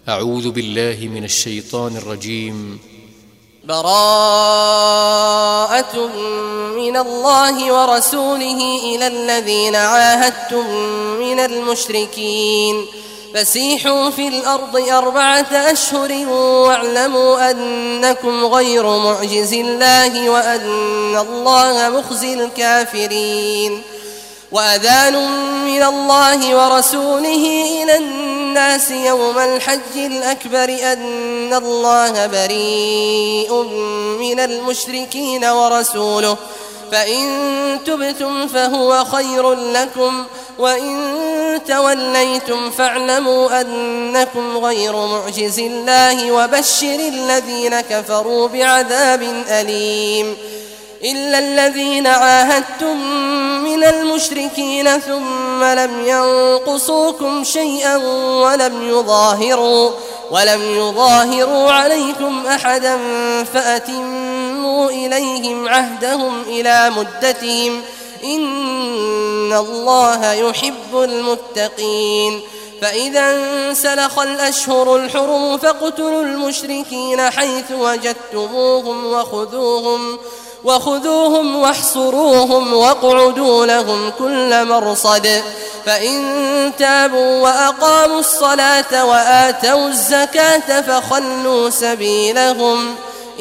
أعوذ بالله من الشيطان الرجيم. براءة من الله ورسوله إلى الذين عاهدتم من المشركين فسيحوا في الأرض 4 أشهر واعلموا أنكم غير معجز الله وأن الله مخزي الكافرين. وأذان من الله ورسوله إلى الناس يوم الحج الأكبر أن الله بريء من المشركين ورسوله فإن تبتم فهو خير لكم وإن توليتم فاعلموا أنكم غير معجز الله وبشر الذين كفروا بعذاب أليم. إلا الذين عاهدتم من المشركين ثم لم ينقصوكم شيئا ولم يظاهروا عليكم أحدا فأتموا إليهم عهدهم إلى مدتهم إن الله يحب المتقين. فإذا انسلخ الأشهر الحرم فاقتلوا المشركين حيث وجدتموهم وخذوهم واحصروهم واقعدوا لهم كل مرصد. فإن تابوا وأقاموا الصلاة وآتوا الزكاة فخلوا سبيلهم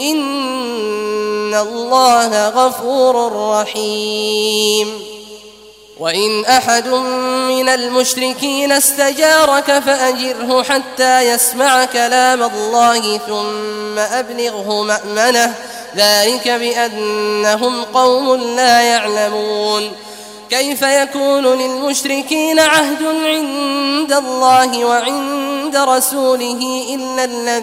إن الله غفور رحيم. وإن أحد من المشركين استجارك فأجره حتى يسمع كلام الله ثم أبلغه مأمنه ذلك بأنهم قوم لا يعلمون. كيف يكون للمشركين عهد عند الله وعند رسوله إلا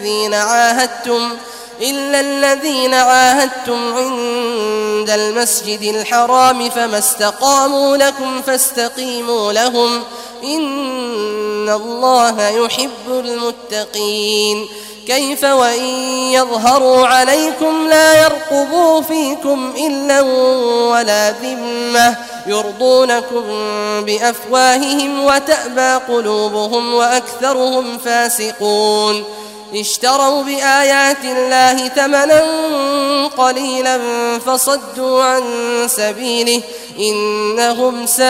الذين عاهدتم عند المسجد الحرام فما استقاموا لكم فاستقيموا لهم إن الله يحب المتقين. كيف وإن يظهروا عليكم لا يرقبوا فيكم إلا ولا ذمة يرضونكم بأفواههم وتأبى قلوبهم وأكثرهم فاسقون. اشتروا بآيات الله ثمنا قليلا فصدوا عن سبيله إنهم ساء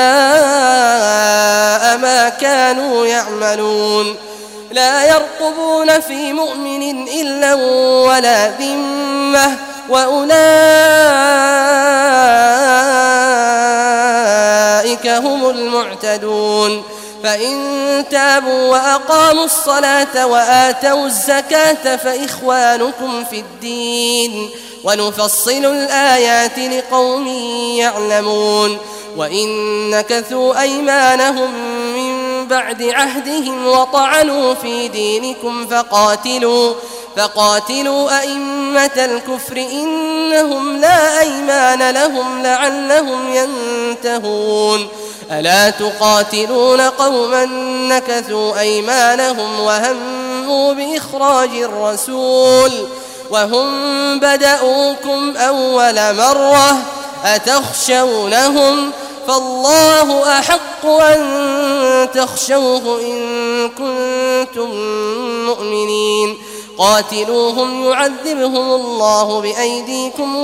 ما كانوا يعملون. لا يرقبون في مؤمن إلا ولا ذمة وأولئك هم المعتدون. فإن تابوا وأقاموا الصلاة وآتوا الزكاة فإخوانكم في الدين ونفصل الآيات لقوم يعلمون. وإن نكثوا أيمانهم من بعد عهدهم وطعنوا في دينكم فقاتلوا أئمة الكفر إنهم لا أيمان لهم لعلهم ينتهون. ألا تقاتلون قوما نكثوا أيمانهم وهموا بإخراج الرسول وهم بدأوكم أول مرة أتخشونهم فالله أحق أن تخشوه إن كنتم مؤمنين. قاتلوهم يعذبهم الله بأيديكم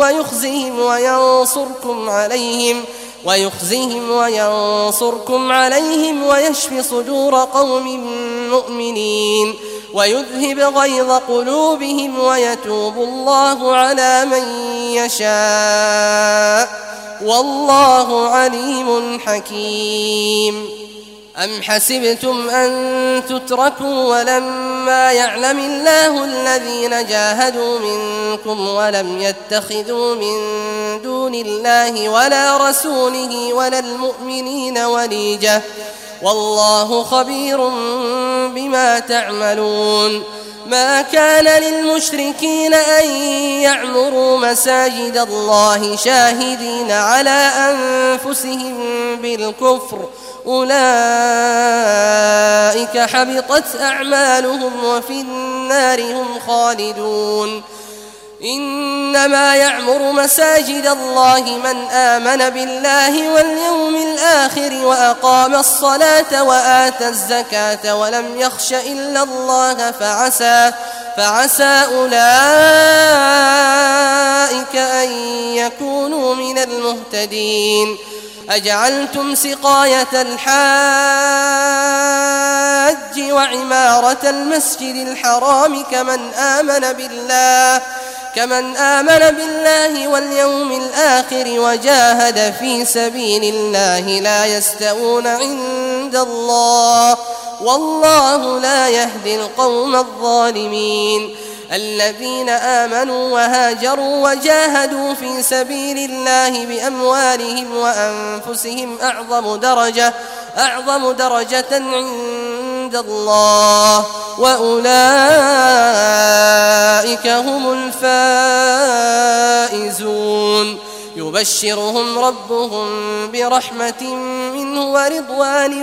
ويخزهم وينصركم عليهم ويشفي صدور قوم مؤمنين ويذهب غيظ قلوبهم ويتوب الله على من يشاء والله عليم حكيم. أم حسبتم أن تتركوا ولما يعلم الله الذين جاهدوا منكم ولم يتخذوا من دون الله ولا رسوله ولا المؤمنين وليجة والله خبير بما تعملون. ما كان للمشركين أن يعمروا مساجد الله شاهدين على أنفسهم بالكفر أولئك حبطت أعمالهم وفي النار هم خالدون. إنما يعمر مساجد الله من آمن بالله واليوم الآخر وأقام الصلاة وآتى الزكاة ولم يخش إلا الله فعسى أولئك أن يكونوا من المهتدين. أجعلتم سقاية الحاج وعمارة المسجد الحرام كمن آمن بالله واليوم الآخر وجاهد في سبيل الله لا يستوون عند الله والله لا يهدي القوم الظالمين. الذين آمنوا وهاجروا وجاهدوا في سبيل الله بأموالهم وأنفسهم أعظم درجة عند الله وأولئك هم الفائزون. يبشرهم ربهم برحمة منه ورضوان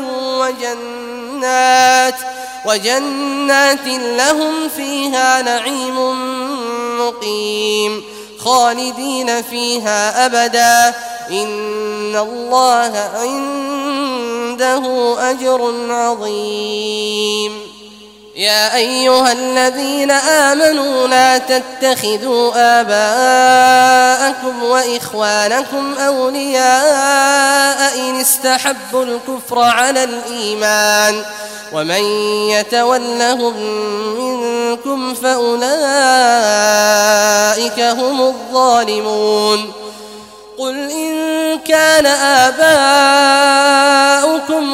وجنات لهم فيها نعيم مقيم خالدين فيها أبدا إن الله عنده أجر عظيم. يا أيها الذين آمنوا لا تتخذوا آباءكم وإخوانكم أولياء إن استحبوا الكفر على الإيمان ومن يتولهم منكم فأولئك هم الظالمون. قل إن كان آباؤكم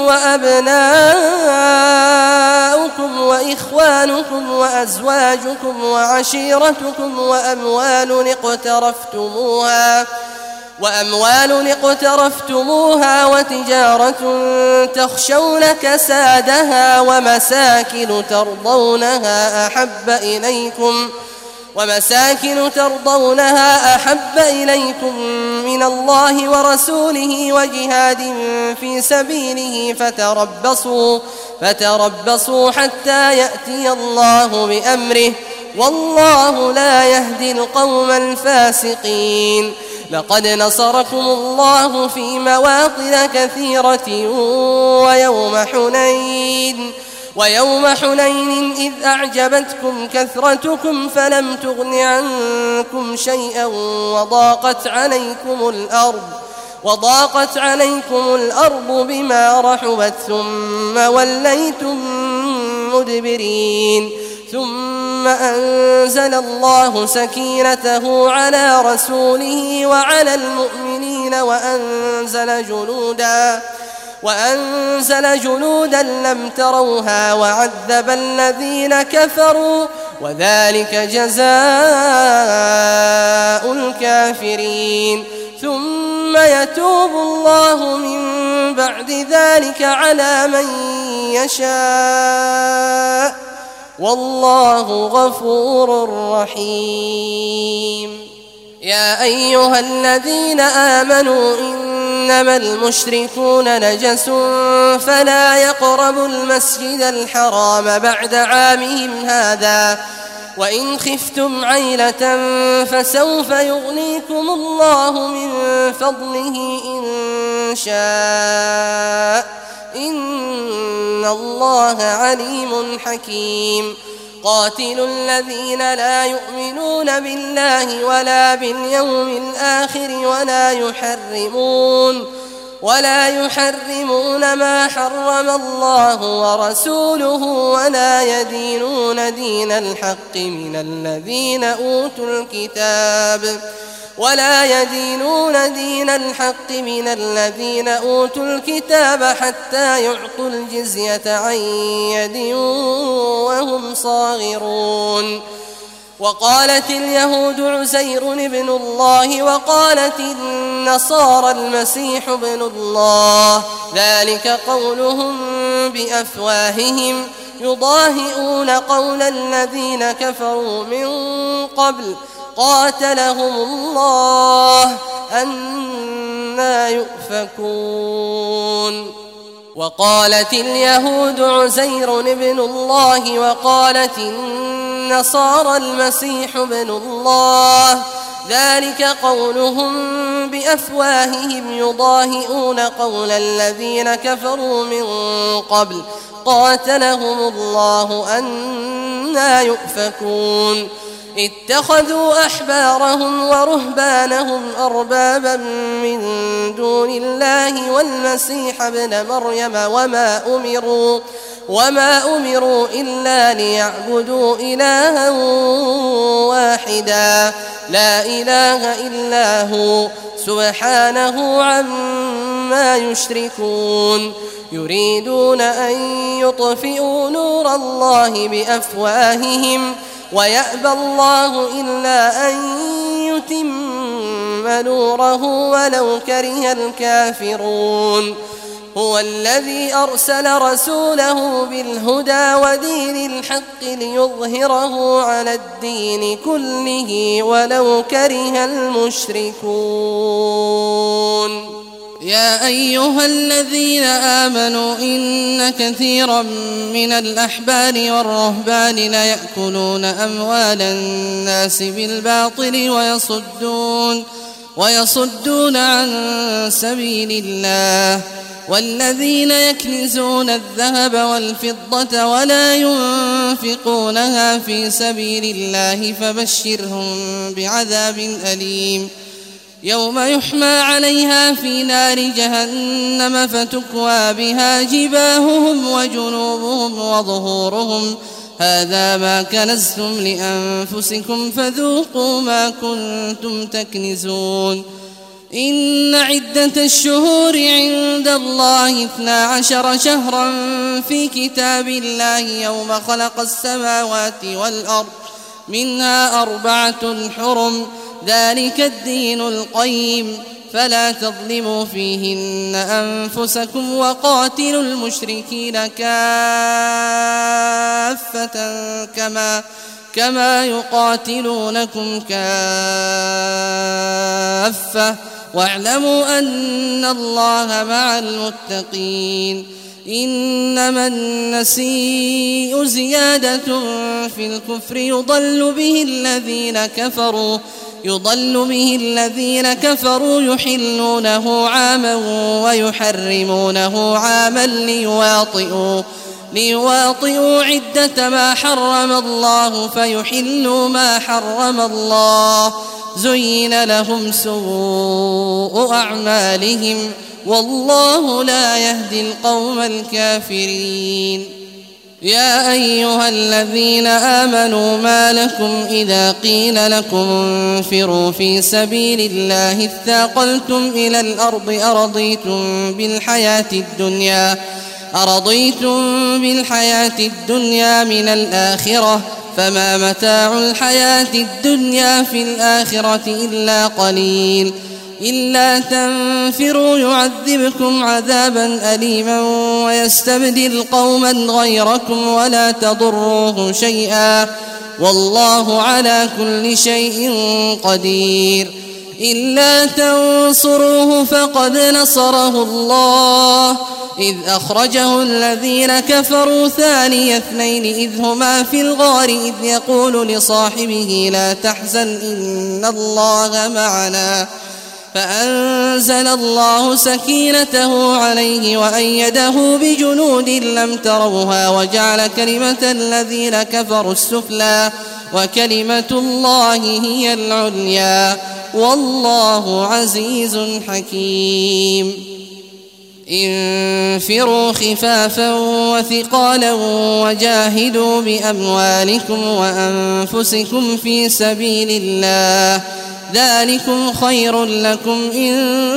وأبناؤكم وإخوانكم وأزواجكم وعشيرتكم وأموال اقترفتموها وتجارة تخشون كسادها ومساكن ترضونها أحب إليكم من الله ورسوله وجهاد في سبيله فتربصوا حتى يأتي الله بأمره والله لا يهدي القوم الفاسقين. لقد نصركم الله في مواطن كثيرة ويوم حنين إذ أعجبتكم كثرتكم فلم تغن عنكم شيئا وضاقت عليكم الأرض بما رحبت ثم وليتم مدبرين. ثم أنزل الله سكينته على رسوله وعلى المؤمنين وأنزل جنودا لم تروها وعذب الذين كفروا وذلك جزاء الكافرين. ثم يتوب الله من بعد ذلك على من يشاء والله غفور رحيم. يا أيها الذين آمنوا إنما المشركون نجس فلا يقربوا المسجد الحرام بعد عامهم هذا وإن خفتم عيلة فسوف يغنيكم الله من فضله إن شاء إن الله عليم حكيم. قاتلوا الذين لا يؤمنون بالله ولا باليوم الآخر ولا يحرمون ما حرم الله ورسوله ولا يدينون دين الحق من الذين أوتوا الكتاب حتى يعطوا الجزية عن يد وهم صاغرون. وقالت اليهود عزير ابن الله وقالت النصارى المسيح ابن الله ذلك قولهم بأفواههم يضاهئون قول الذين كفروا من قبل قاتلهم الله أنى يؤفكون. وقالت اليهود عزير ابن الله وقالت والنصارى المسيح ابن الله، ذلك قولهم بأفواههم يضاهئون قول الذين كفروا من قبل قاتلهم الله أنى يؤفكون. اتخذوا أحبارهم ورهبانهم أربابا من دون الله والمسيح ابن مريم وما أمروا إلا ليعبدوا إلها واحدا لا إله إلا هو سبحانه عما يشركون. يريدون أن يطفئوا نور الله بأفواههم ويأبى الله إلا أن يتم نوره ولو كره الكافرون. هو الذي أرسل رسوله بالهدى ودين الحق ليظهره على الدين كله ولو كره المشركون. يا أيها الذين آمنوا إن كثيرا من الأحبار والرهبان ليأكلون أموال الناس بالباطل ويصدون عن سبيل الله. والذين يكنزون الذهب والفضة ولا ينفقونها في سبيل الله فبشرهم بعذاب أليم يوم يحمى عليها في نار جهنم فتكوى بها جباههم وجنوبهم وظهورهم هذا ما كنزتم لأنفسكم فذوقوا ما كنتم تكنزون. إن عدة الشهور عند الله 12 شهرا في كتاب الله يوم خلق السماوات والأرض منها 4 حرم ذلك الدين القيم فلا تظلموا فيهن أنفسكم وقاتلوا المشركين كافة كما يقاتلونكم كافة واعلموا أن الله مع المتقين. إنما النسيء زيادة في الكفر يضل به الذين كفروا يحلونه عاما ويحرمونه عاما ليواطئوا عدة ما حرم الله فيحلوا ما حرم الله زين لهم سوء أعمالهم والله لا يهدي القوم الكافرين. يا أيها الذين آمنوا ما لكم إذا قيل لكم انفروا في سبيل الله اثاقلتم إلى الأرض أرضيتم بالحياة الدنيا من الآخرة فما متاع الحياة الدنيا في الآخرة إلا قليل. إلا تنفروا يعذبكم عذابا أليما ويستبدل قوما غيركم ولا تضروه شيئا والله على كل شيء قدير. إلا تنصروه فقد نصره الله إذ أخرجه الذين كفروا ثاني اثنين إذ هما في الغار إذ يقول لصاحبه لا تحزن إن الله معنا فأنزل الله سكينته عليه وأيده بجنود لم تروها وجعل كلمة الذين كفروا السفلى وكلمة الله هي العليا والله عزيز حكيم. انفروا خفافا وثقالا وجاهدوا بأموالكم وأنفسكم في سبيل الله ذلكم خير لكم إن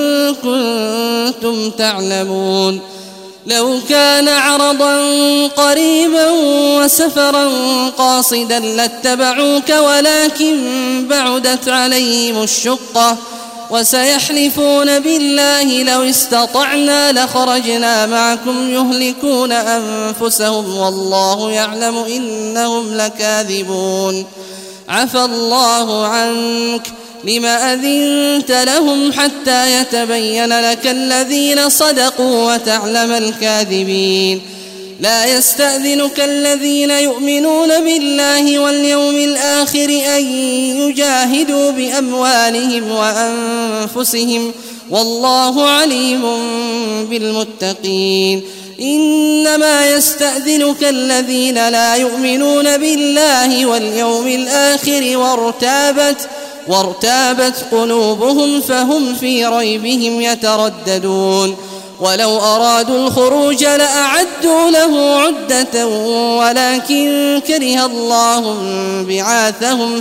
كنتم تعلمون. لو كان عرضا قريبا وسفرا قاصدا لاتبعوك ولكن بعدت عليهم الشقة وسيحلفون بالله لو استطعنا لخرجنا معكم يهلكون أنفسهم والله يعلم إنهم لكاذبون. عفى الله عنك لم أذنت لهم حتى يتبين لك الذين صدقوا وتعلم الكاذبين. لا يستأذنك الذين يؤمنون بالله واليوم الآخر أن يجاهدوا بأموالهم وأنفسهم والله عليم بالمتقين. إنما يستأذنك الذين لا يؤمنون بالله واليوم الآخر وارتابت قلوبهم فهم في ريبهم يترددون. ولو أرادوا الخروج لأعدوا له عدة ولكن كره الله بعاثهم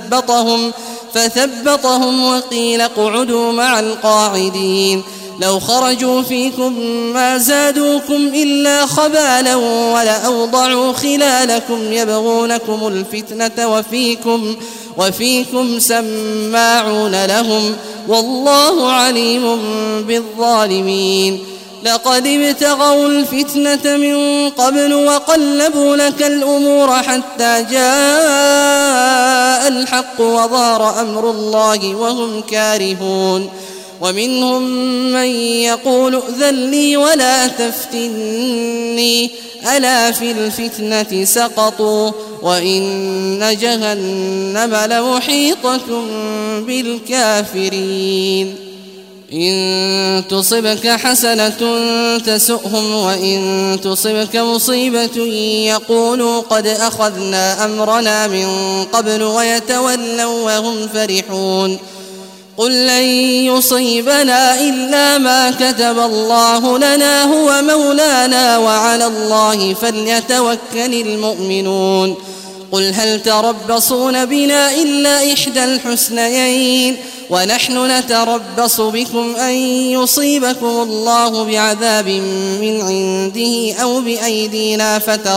فثبطهم وقيل اقعدوا مع القاعدين. لو خرجوا فيكم ما زادوكم إلا خبالا ولأوضعوا خلالكم يبغونكم الفتنة وفيكم سماعون لهم والله عليم بالظالمين. لقد ابتغوا الفتنة من قبل وقلبوا لك الأمور حتى جاء الحق وظهر أمر الله وهم كارهون. ومنهم من يقول ائذن لي ولا تفتني ألا في الفتنة سقطوا وإن جهنم لمحيطة بالكافرين. إن تصبك حسنة تسؤهم وإن تصبك مصيبة يقولوا قد أخذنا أمرنا من قبل ويتولوا وهم فرحون. قل لن يصيبنا إلا ما كتب الله لنا هو مولانا وعلى الله فليتوكل المؤمنون. قل هل تربصون بنا إلا إحدى الحسنيين ونحن نتربص بكم أن يصيبكم الله بعذاب من عنده أو بأيدينا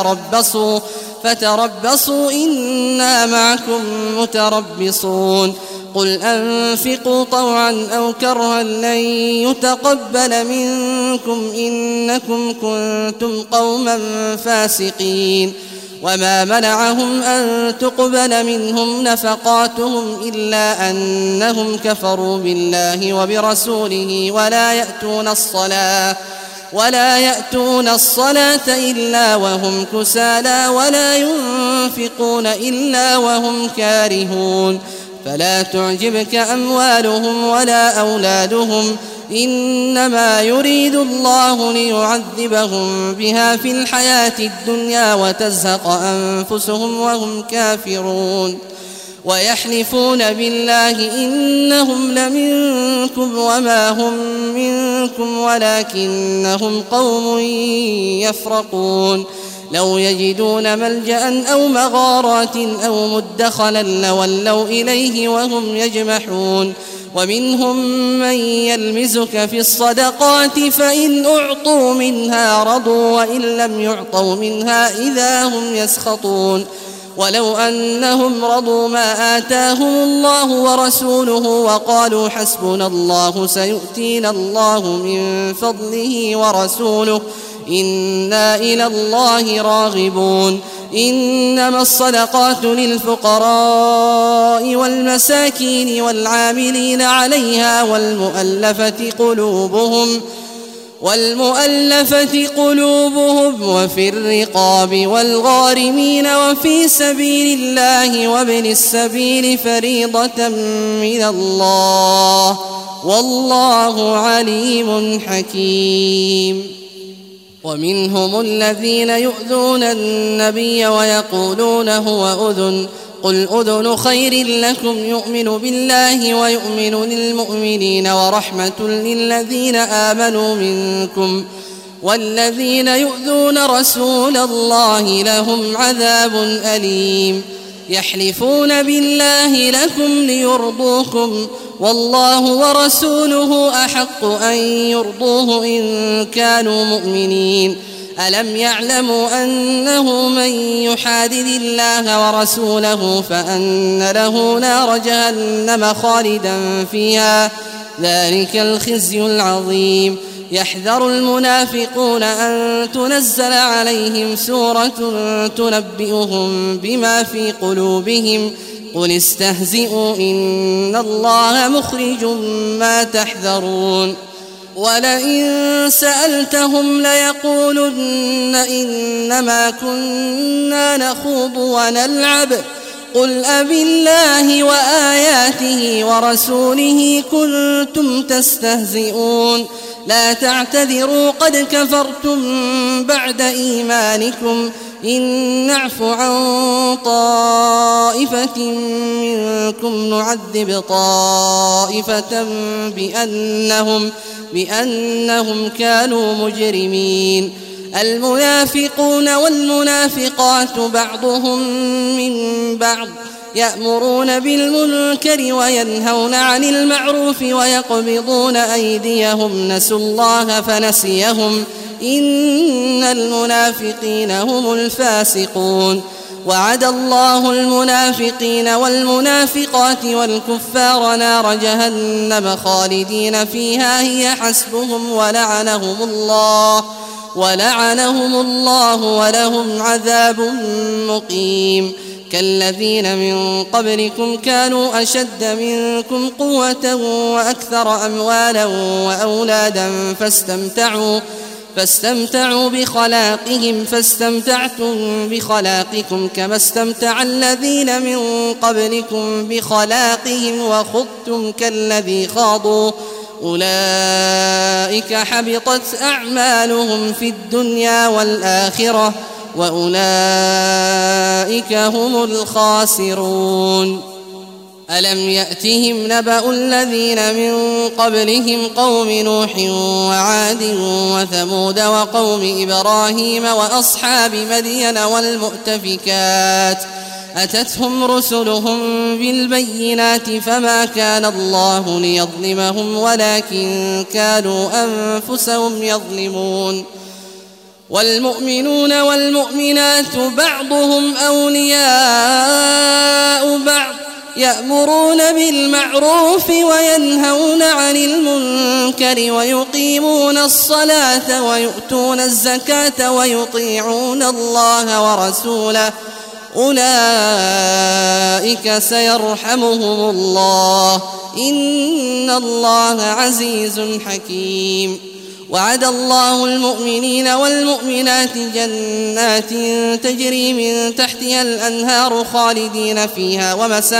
فتربصوا إنا معكم متربصون. قل أنفقوا طوعا أو كرها لن يتقبل منكم إنكم كنتم قوما فاسقين. وما منعهم أن تقبل منهم نفقاتهم إلا أنهم كفروا بالله وبرسوله ولا يأتون الصلاة إلا وهم كسالى ولا ينفقون إلا وهم كارهون. فلا تعجبك أموالهم ولا أولادهم إنما يريد الله ليعذبهم بها في الحياة الدنيا وتزهق أنفسهم وهم كافرون. ويحلفون بالله إنهم لمنكم وما هم منكم ولكنهم قوم يفرقون. لو يجدون ملجأ أو مغارات أو مدخلا لولوا إليه وهم يجمحون. ومنهم من يلمزك في الصدقات فإن أعطوا منها رضوا وإن لم يعطوا منها إذا هم يسخطون. ولو أنهم رضوا ما آتاهم الله ورسوله وقالوا حسبنا الله سيؤتينا الله من فضله ورسوله إنا إلى الله راغبون. إنما الصدقات للفقراء والمساكين والعاملين عليها والمؤلفة قلوبهم وفي الرقاب والغارمين وفي سبيل الله وابن السبيل فريضة من الله والله عليم حكيم. ومنهم الذين يؤذون النبي ويقولون هو أذن قل أذن خير لكم يؤمن بالله ويؤمن للمؤمنين ورحمة للذين آمنوا منكم والذين يؤذون رسول الله لهم عذاب أليم. يحلفون بالله لكم ليرضوكم والله ورسوله أحق أن يرضوه إن كانوا مؤمنين. ألم يعلموا أنه من يحادد الله ورسوله فأن له نار جهنم خالدا فيها ذلك الخزي العظيم. يحذر المنافقون أن تنزل عليهم سورة تنبئهم بما في قلوبهم قل استهزئوا إن الله مخرج ما تحذرون. ولئن سألتهم ليقولن إنما كنا نخوض ونلعب قل أبالله وآياته ورسوله كنتم تستهزئون لا تعتذروا قد كفرتم بعد إيمانكم إن نعف عن طائفة منكم نعذب طائفة بأنهم كانوا مجرمين المنافقون والمنافقات بعضهم من بعض يأمرون بالمنكر وينهون عن المعروف ويقبضون أيديهم نسوا الله فنسيهم إن المنافقين هم الفاسقون وعد الله المنافقين والمنافقات والكفار نار جهنم خالدين فيها هي حسبهم ولعنهم الله ولهم عذاب مقيم كالذين من قبلكم كانوا أشد منكم قوة وأكثر أموالا وأولادا فاستمتعوا بخلاقهم فاستمتعتم بخلاقكم كما استمتع الذين من قبلكم بخلاقهم وخضتم كالذي خاضوا أولئك حبطت أعمالهم في الدنيا والآخرة وأولئك هم الخاسرون ألم يأتهم نبأ الذين من قبلهم قوم نوح وعاد وثمود وقوم إبراهيم وأصحاب مدين والمؤتفكات أتتهم رسلهم بالبينات فما كان الله ليظلمهم ولكن كانوا أنفسهم يظلمون والمؤمنون والمؤمنات بعضهم أولياء بعض يأمرون بالمعروف وينهون عن المنكر ويقيمون الصلاة ويؤتون الزكاة ويطيعون الله ورسوله أولئك سيرحمهم الله إن الله عزيز حكيم وعد الله المؤمنين والمؤمنات جنات تجري من تحتها الأنهار خالدين فيها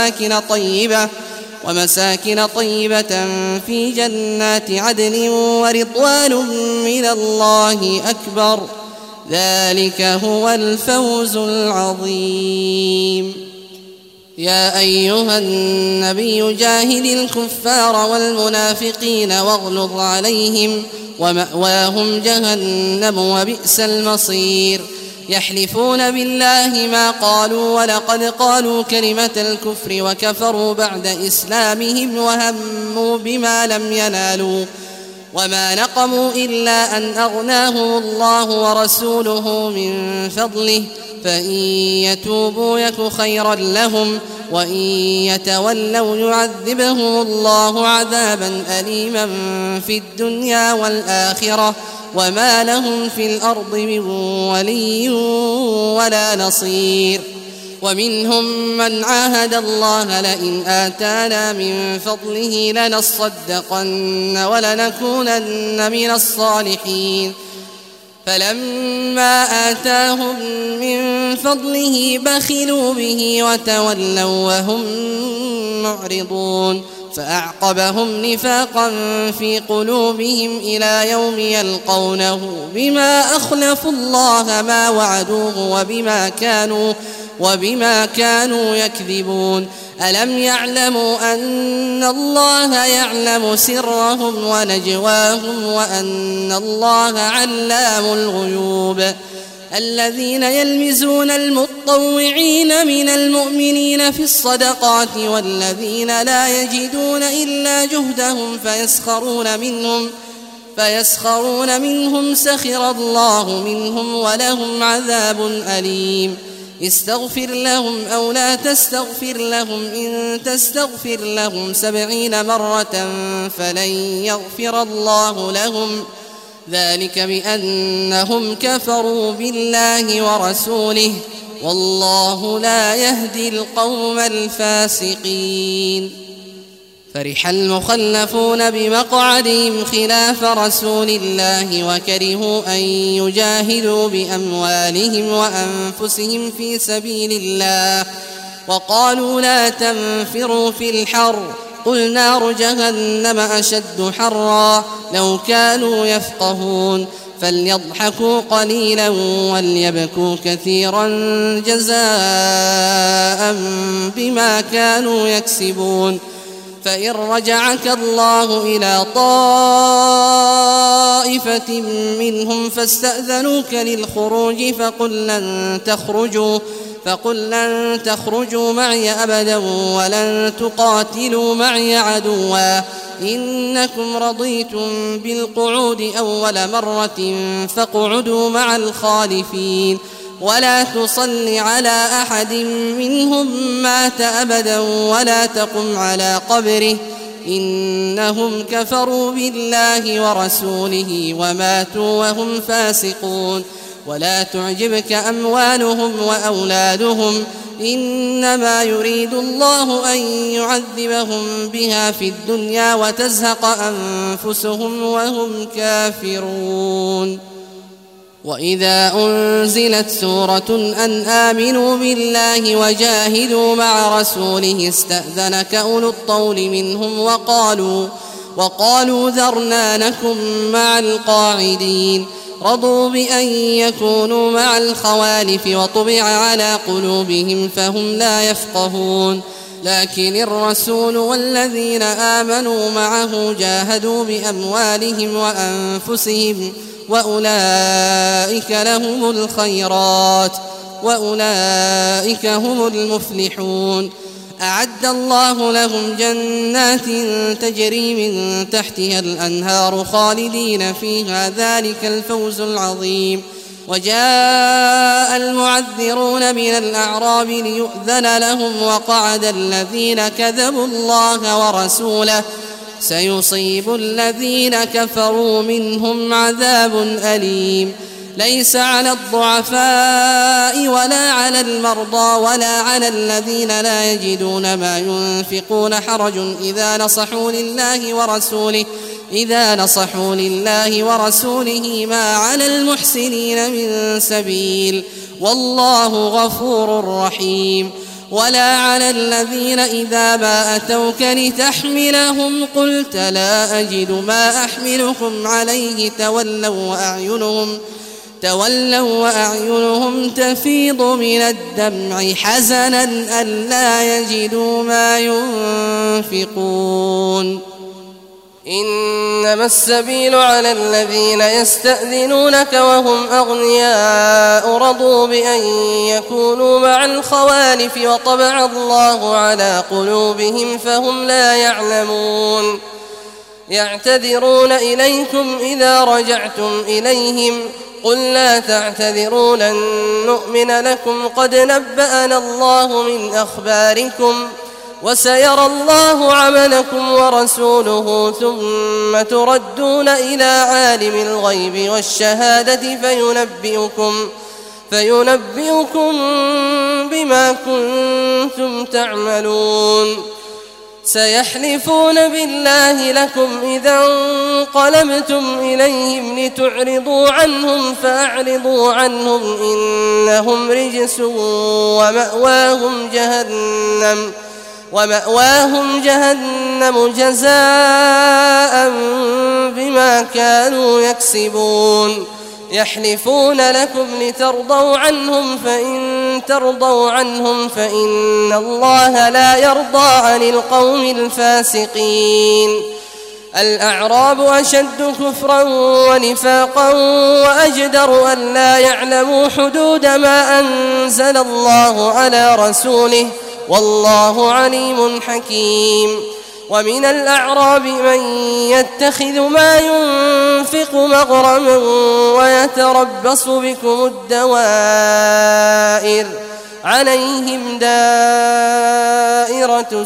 ومساكن طيبة في جنات عدن ورضوان من الله أكبر ذلك هو الفوز العظيم يا أيها النبي جاهد الكفار والمنافقين واغلظ عليهم ومأواهم جهنم وبئس المصير يحلفون بالله ما قالوا ولقد قالوا كلمة الكفر وكفروا بعد إسلامهم وهموا بما لم ينالوا وما نقموا إلا أن أغناهم الله ورسوله من فضله فإن يتوبوا يك خيرا لهم وإن يتولوا يعذبهم الله عذابا أليما في الدنيا والآخرة وما لهم في الأرض من ولي ولا نصير ومنهم من عاهد الله لئن آتانا من فضله لنصدقن ولنكونن من الصالحين فلما آتاهم من فضله بخلوا به وتولوا وهم معرضون فأعقبهم نفاقا في قلوبهم إلى يوم يلقونه بما أخلفوا الله ما وعدوه وبما كانوا يكذبون ألم يعلموا أن الله يعلم سرهم ونجواهم وأن الله علام الغيوب الذين يلمزون المطوعين من المؤمنين في الصدقات والذين لا يجدون إلا جهدهم فيسخرون منهم سخر الله منهم ولهم عذاب أليم استغفر لهم أو لا تستغفر لهم إن تستغفر لهم 70 مرة فلن يغفر الله لهم ذلك بأنهم كفروا بالله ورسوله والله لا يهدي القوم الفاسقين فرح المخلفون بمقعدهم خلاف رسول الله وكرهوا أن يجاهدوا بأموالهم وأنفسهم في سبيل الله وقالوا لا تنفروا في الحر قل نار جهنم أشد حرا لو كانوا يفقهون فليضحكوا قليلا وليبكوا كثيرا جزاء بما كانوا يكسبون فإن رجعك الله إلى طائفة منهم فاستأذنوك للخروج فقل لن تخرجوا معي أبدا ولن تقاتلوا معي عدوا إنكم رضيتم بالقعود أول مرة فاقعدوا مع الخالفين ولا تصل على أحد منهم مات أبدا ولا تقم على قبره إنهم كفروا بالله ورسوله وماتوا وهم فاسقون ولا تعجبك أموالهم وأولادهم إنما يريد الله أن يعذبهم بها في الدنيا وتزهق أنفسهم وهم كافرون وإذا أنزلت سورة أن آمنوا بالله وجاهدوا مع رسوله استأذنك أولو الطول منهم وقالوا ذرنا نكن مع القاعدين رضوا بأن يكونوا مع الخوالف وطبع على قلوبهم فهم لا يفقهون لكن الرسول والذين آمنوا معه جاهدوا بأموالهم وأنفسهم وأولئك لهم الخيرات وأولئك هم المفلحون أعد الله لهم جنات تجري من تحتها الأنهار خالدين فيها ذلك الفوز العظيم وجاء المعذرون من الأعراب ليؤذن لهم وقعد الذين كذبوا الله ورسوله سيصيب الذين كفروا منهم عذاب أليم ليس على الضعفاء ولا على المرضى ولا على الذين لا يجدون ما ينفقون حرج إذا نصحوا لله ورسوله ما على المحسنين من سبيل والله غفور رحيم ولا على الذين إذا ما أتوك لتحملهم قلت لا أجد ما أحملكم عليه تولوا وأعينهم تفيض من الدمع حزنا ألا يجدوا ما ينفقون إنما السبيل على الذين يستأذنونك وهم أغنياء رضوا بأن يكونوا مع الخوالف وطبع الله على قلوبهم فهم لا يعلمون يعتذرون إليكم إذا رجعتم إليهم قل لا تعتذروا لن نؤمن لكم قد نبأنا الله من أخباركم وسيرى الله عملكم ورسوله ثم تردون إلى عالم الغيب والشهادة فينبئكم بما كنتم تعملون سيحلفون بالله لكم إذا انقلبتم إليهم لتعرضوا عنهم فأعرضوا عنهم إنهم رجس ومأواهم جهنم جزاء بما كانوا يكسبون يحلفون لكم لترضوا عنهم فإن ترضوا عنهم فإن الله لا يرضى عن القوم الفاسقين الأعراب أشد كفرا ونفاقا وأجدر أن لا يعلموا حدود ما أنزل الله على رسوله والله عليم حكيم ومن الأعراب من يتخذ ما ينفق مغرما ويتربص بكم الدوائر عليهم دائرة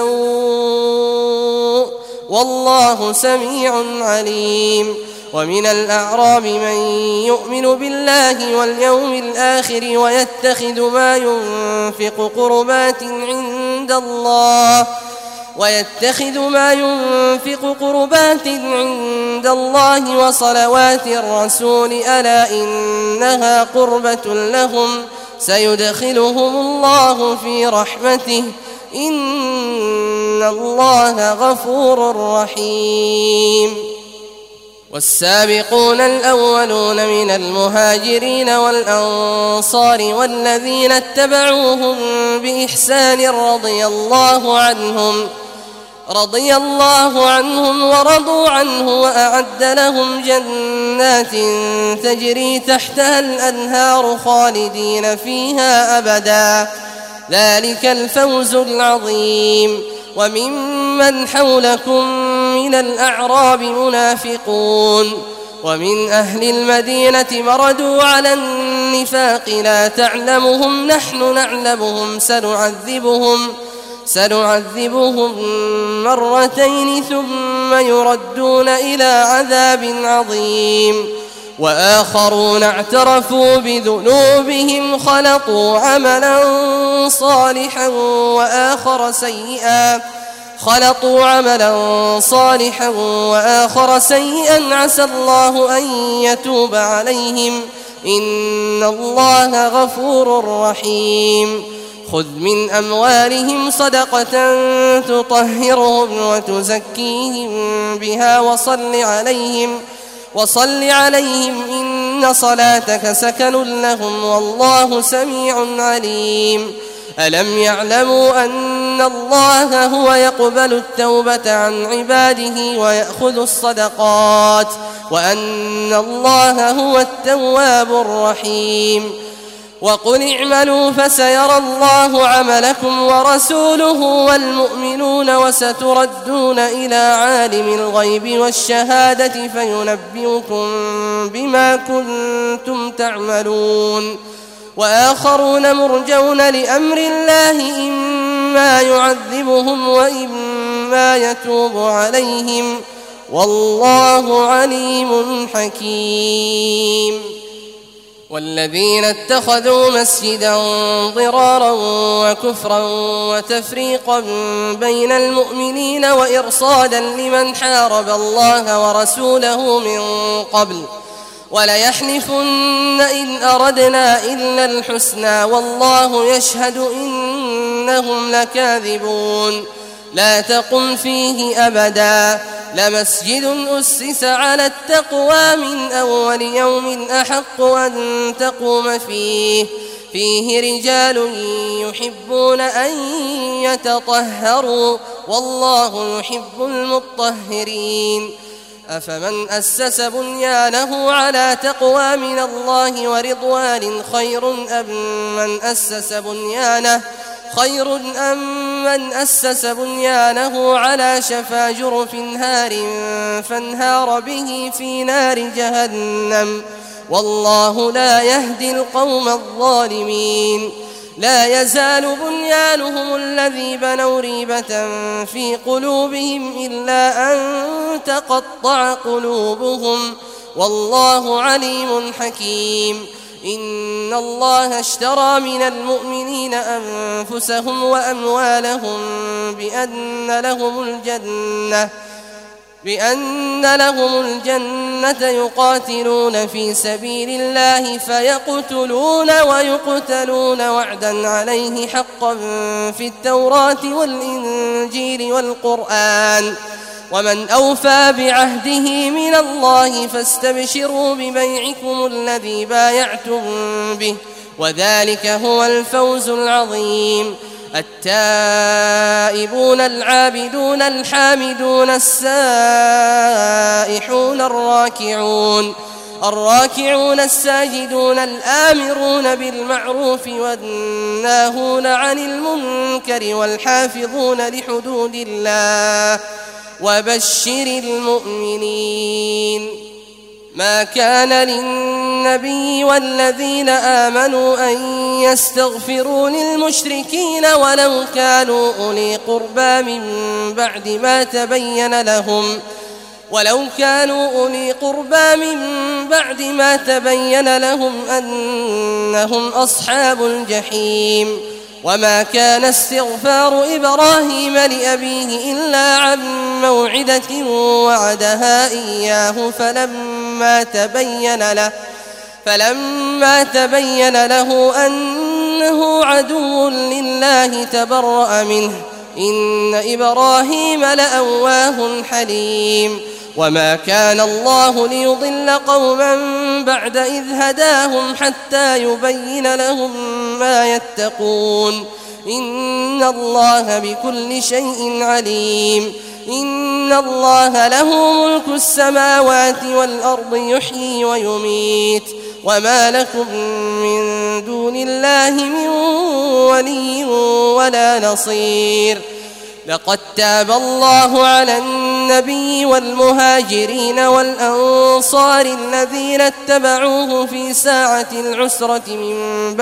السوء والله سميع عليم ومن الأعراب من يؤمن بالله واليوم الآخر ويتخذ ما ينفق قربات عند الله ويتخذ ما ينفق قربات عند الله وصلوات الرسول ألا إنها قربة لهم سيدخلهم الله في رحمته إن الله غفور رحيم والسابقون الأولون من المهاجرين والأنصار والذين اتبعوهم بإحسان رضي الله عنهم ورضوا عنه وأعد لهم جنات تجري تحتها الأنهار خالدين فيها أبدا ذلك الفوز العظيم وممن حولكم من الأعراب منافقون ومن أهل المدينة مردوا على النفاق لا تعلمهم نحن نعلمهم سنعذبهم مرتين ثم يردون إلى عذاب عظيم وآخرون اعترفوا بذنوبهم خلطوا عملا صالحا وآخر سيئا عسى الله أن يتوب عليهم إن الله غفور رحيم خذ من أموالهم صدقة تطهرهم وتزكيهم بها وصل عليهم إن صلاتك سكن لهم والله سميع عليم ألم يعلموا أن الله هو يقبل التوبة عن عباده ويأخذ الصدقات وأن الله هو التواب الرحيم وقل اعملوا فسيرى الله عملكم ورسوله والمؤمنون وستردون إلى عالم الغيب والشهادة فينبئكم بما كنتم تعملون وآخرون مرجون لأمر الله إما يعذبهم وإما يتوب عليهم والله عليم حكيم والذين اتخذوا مسجدا ضرارا وكفرا وتفريقا بين المؤمنين وإرصادا لمن حارب الله ورسوله من قبل وليحلفن إن أردنا إلا الحسنى والله يشهد إنهم لكاذبون لا تقم فيه أبدا لمسجد أسس على التقوى من أول يوم أحق أن تقوم فيه رجال يحبون أن يتطهروا والله يحب المطهرين أفمن أسس بنيانه على تقوى من الله ورضوان خير أم من أسس بنيانه على شفا جرف هار فانهار به في نار جهنم والله لا يهدي القوم الظالمين لا يزال بنيانهم الذي بنوا ريبة في قلوبهم إلا أن تقطع قلوبهم والله عليم حكيم إن الله اشترى من المؤمنين أنفسهم وأموالهم بأن لهم الجنة يقاتلون في سبيل الله فيقتلون ويقتلون وعدا عليه حقا في التوراة والإنجيل والقرآن ومن أوفى بعهده من الله فاستبشروا ببيعكم الذي بايعتم به وذلك هو الفوز العظيم التائبون العابدون الحامدون السائحون الراكعون الساجدون الآمرون بالمعروف والناهون عن المنكر والحافظون لحدود الله وبشر المؤمنين ما كان للنبي والذين آمنوا أن يستغفروا للمشركين ولو كانوا أولي قربى من بعد ما تبين لهم أنهم أصحاب الجحيم وما كان استغفار إبراهيم لأبيه إلا عن موعدة وعدها إياه فلما تبين له أنه عدو لله تبرأ منه إن إبراهيم لأواه حليم وما كان الله ليضل قوما بعد إذ هداهم حتى يبين لهم ما يتقون إن الله بكل شيء عليم إن الله له ملك السماوات والأرض يحيي ويميت وما لكم من دون الله من ولي ولا نصير لقد تاب الله على النبي والمهاجرين والأنصار الذين اتبعوه في ساعة العسرة من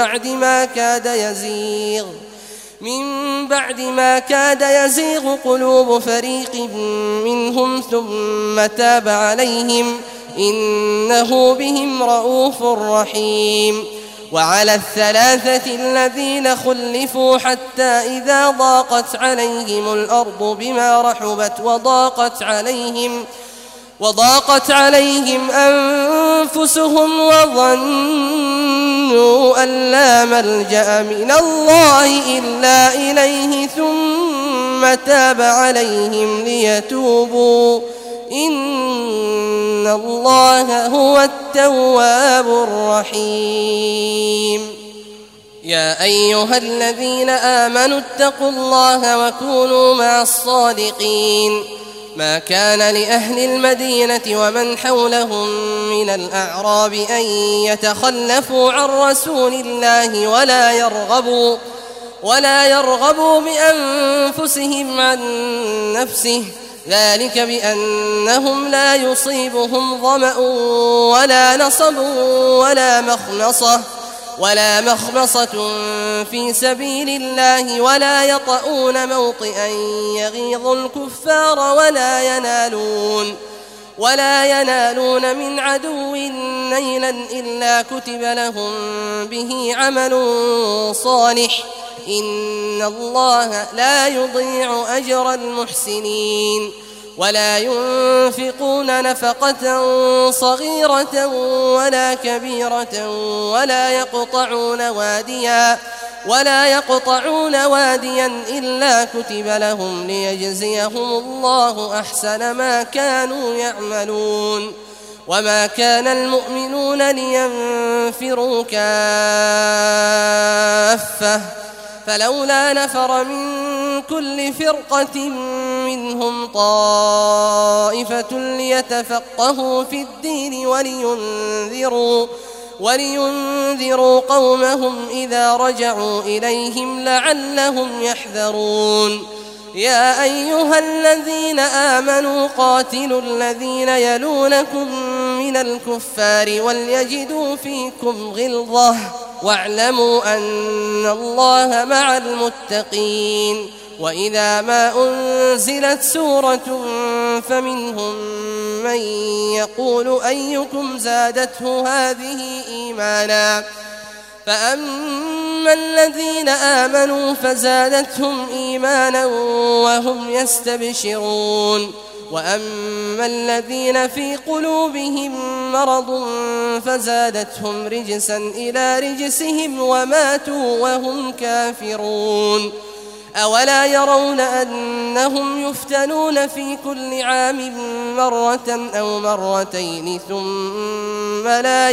بعد ما كاد يزيغ قلوب فريق منهم ثم تاب عليهم إنه بهم رءوف رحيم وعلى الثلاثة الذين خلفوا حتى إذا ضاقت عليهم الأرض بما رحبت وضاقت عليهم أنفسهم وظنوا أن لا ملجأ من الله إلا إليه ثم تاب عليهم ليتوبوا إن الله هو التواب الرحيم يا أيها الذين آمنوا اتقوا الله وكونوا مع الصادقين ما كان لأهل المدينة ومن حولهم من الأعراب أن يتخلفوا عن رسول الله ولا يرغبوا بأنفسهم عن نفسه ذلك بأنهم لا يصيبهم ظمأ ولا نصب ولا مخمصة في سبيل الله ولا يطؤون موطئا يغيظ الكفار ولا ينالون من عدو نيلا إلا كتب لهم به عمل صالح إن الله لا يضيع أجر المحسنين ولا ينفقون نفقة صغيرة ولا كبيرة ولا يقطعون واديا إلا كتب لهم ليجزيهم الله أحسن ما كانوا يعملون وما كان المؤمنون لينفروا كافة فلولا نفر من كل فرقة منهم طائفة ليتفقهوا في الدين ولينذروا قومهم إذا رجعوا إليهم لعلهم يحذرون يا أيها الذين آمنوا قاتلوا الذين يلونكم من الكفار وليجدوا فيكم غلظة واعلموا أن الله مع المتقين وإذا ما أنزلت سورة فمنهم من يقول أيكم زادته هذه إيمانا فأما الذين آمنوا فزادتهم إيمانا وهم يستبشرون وأما الذين في قلوبهم مرض فزادتهم رجسا إلى رجسهم وماتوا وهم كافرون أولا يرون أنهم يفتنون في كل عام مرة أو مرتين ثم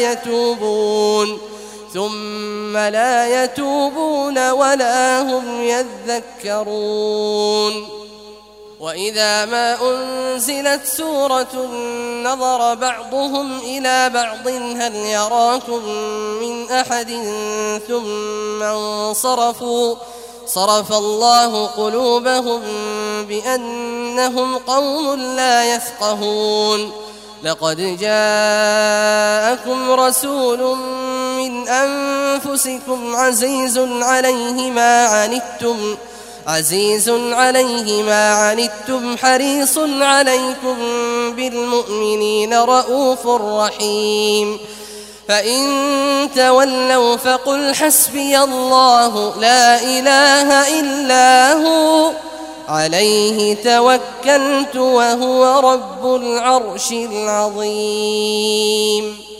لا يتوبون ولا هم يذكرون وإذا ما أنزلت سورة نظر بعضهم إلى بعض هل يراكم من أحد ثم انصرفوا صرف الله قلوبهم بأنهم قوم لا يفقهون لقد جاءكم رسول من أنفسكم عزيز عليه ما عنتم حريص عليكم بالمؤمنين رؤوف رحيم فإن تولوا فقل حسبي الله لا إله إلا هو عليه توكلت وهو رب العرش العظيم.